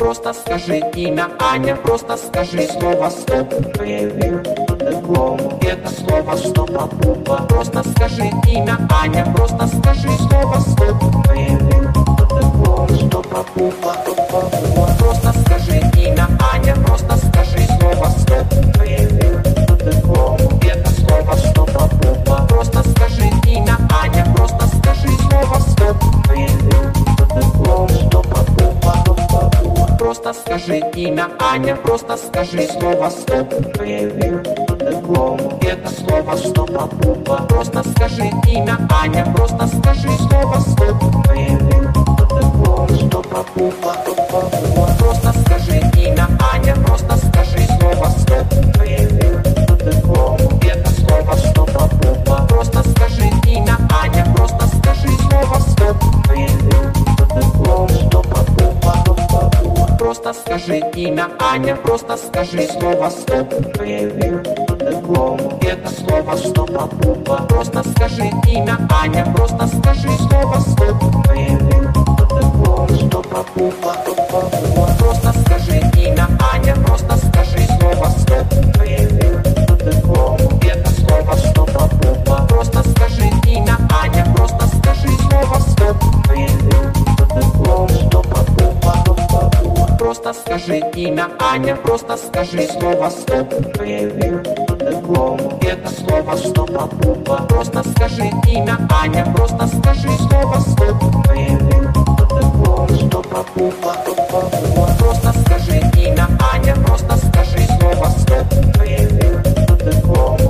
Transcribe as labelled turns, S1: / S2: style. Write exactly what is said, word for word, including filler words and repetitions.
S1: Просто скажи имя Аня, просто скажи слово стоп. Это слово стоп-а-пупа. Просто скажи имя Аня, просто скажи слово стоп. Стоп-а-пупа. Просто скажи имя Аня, просто скажи слово стоп. Это слово стоп-а-пупа. Просто скажи имя Аня, просто скажи слово стоп. Стоп-а-пупа. Просто скажи имя Аня, просто скажи слово стоп. Это слово стоп-а-пупа. Просто скажи имя Аня, просто скажи слово стоп. Стоп-а-пупа. Просто скажи имя Аня, просто скажи слово стоп. Это слово стоп-а-пупа. Просто скажи имя Аня, просто скажи слово стоп. Стоп-а-пупа. Просто скажи имя Аня, просто скажи слово стоп. Это слово стоп-а-пупа. Просто скажи имя Аня, просто скажи слово стоп. Стоп-а-пупа. Просто скажи имя Аня, просто скажи слово стоп. Это слово стоп-а-пупа. Просто скажи имя Аня, просто скажи слово стоп. Стоп-а-пупа. Просто скажи имя Аня, просто скажи слово стоп. Это слово стоп-а-пупа. Просто скажи имя Аня, просто скажи слово стоп. Стоп-а-пупа. Просто скажи имя Аня, просто скажи слово стоп.